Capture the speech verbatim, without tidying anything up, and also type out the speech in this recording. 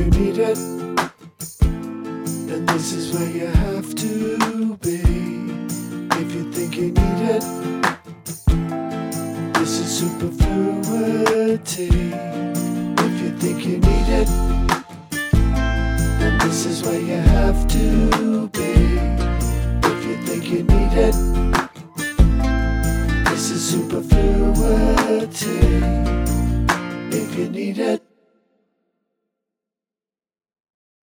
you need it, then this is where you have to be. If you think you need it, this is superfluity. If you think you need it, then this is where you have to be. If you think you need it, this is superfluity. If you need it,